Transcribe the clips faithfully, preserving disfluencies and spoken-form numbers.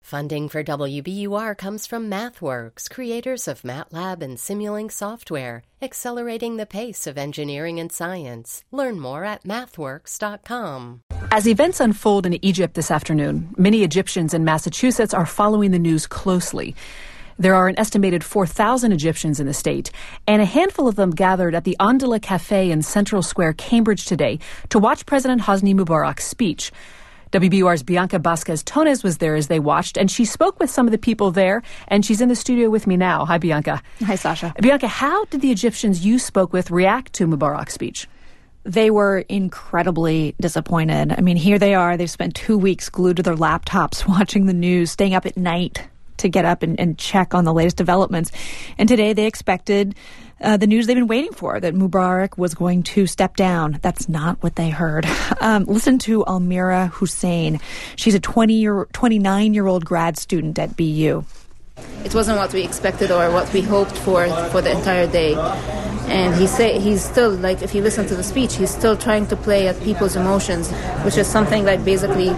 Funding for W B U R comes from MathWorks, creators of MATLAB and Simulink software, accelerating the pace of engineering and science. Learn more at mathworks dot com. As events unfold in Egypt this afternoon, many Egyptians in Massachusetts are following the news closely. There are an estimated four thousand Egyptians in the state, and a handful of them gathered at the Andala Cafe in Central Square, Cambridge today to watch President Hosni Mubarak's speech. W B U R's Bianca Vasquez-Tones was there as they watched, and she spoke with some of the people there, and she's in the studio with me now. Hi, Bianca. Hi, Sasha. Bianca, how did the Egyptians you spoke with react to Mubarak's speech? They were incredibly disappointed. I mean, here they are. They've spent two weeks glued to their laptops watching the news, staying up at night to get up and, and check on the latest developments. And today they expected uh, the news they've been waiting for, that Mubarak was going to step down. That's not what they heard. Um, listen to Almira Hussein. She's a twenty-year, twenty-nine-year-old grad student at B U. It wasn't what we expected or what we hoped for for the entire day. And he say he's still, like, if you listen to the speech, he's still trying to play at people's emotions, which is something like basically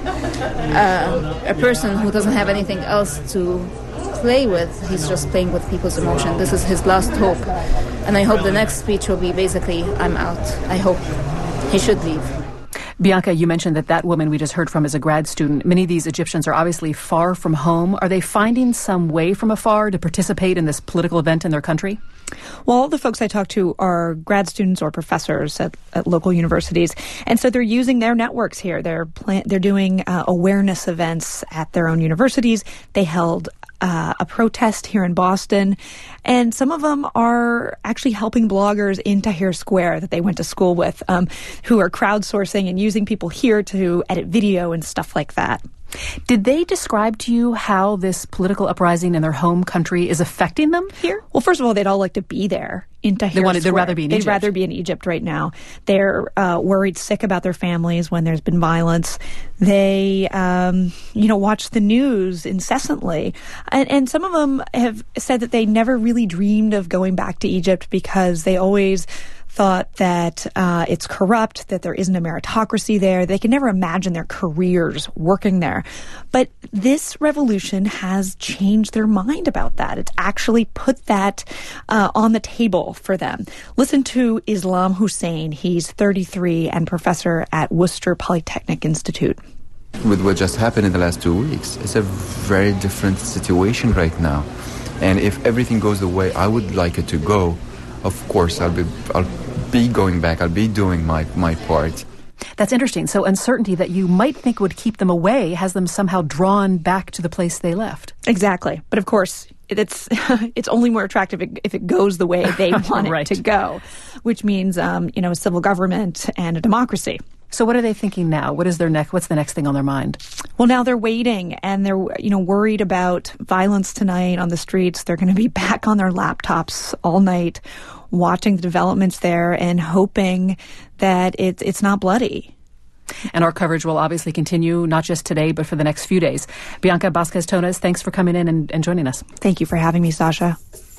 uh, a person who doesn't have anything else to play with. He's just playing with people's emotion. This is his last hope. And I hope the next speech will be basically, I'm out. I hope he should leave. Bianca, you mentioned that that woman we just heard from is a grad student. Many of these Egyptians are obviously far from home. Are they finding some way from afar to participate in this political event in their country? Well, all the folks I talk to are grad students or professors at, at local universities, and so they're using their networks here. They're plan- they're doing uh, awareness events at their own universities. They held uh, a protest here in Boston, and some of them are actually helping bloggers in Tahrir Square that they went to school with, um, who are crowdsourcing and using people here to edit video and stuff like that. Did they describe to you how this political uprising in their home country is affecting them here? Well, first of all, they'd all like to be there in Tahrir they wanted, Square. They'd rather be in they'd Egypt. They'd rather be in Egypt right now. They're uh, worried sick about their families when there's been violence. They, um, you know, watch the news incessantly. And, and some of them have said that they never really dreamed of going back to Egypt because they always thought that uh, it's corrupt, that there isn't a meritocracy there. They can never imagine their careers working there. But this revolution has changed their mind about that. It's actually put that uh, on the table for them. Listen to Islam Hussein. He's thirty-three and professor at Worcester Polytechnic Institute. With what just happened in the last two weeks, it's a very different situation right now. And if everything goes the way I would like it to go, of course, I'll be I'll be going back. I'll be doing my, my part. That's interesting. So uncertainty that you might think would keep them away has them somehow drawn back to the place they left. Exactly. But of course, it's it's only more attractive if it goes the way they want right. it to go, which means um, you know, a civil government and a democracy. So what are they thinking now? What is their next? What's the next thing on their mind? Well, now they're waiting, and they're you know worried about violence tonight on the streets. They're going to be back on their laptops all night, watching the developments there and hoping that it's it's not bloody. And our coverage will obviously continue, not just today, but for the next few days. Bianca Vasquez-Tones, thanks for coming in and, and joining us. Thank you for having me, Sasha.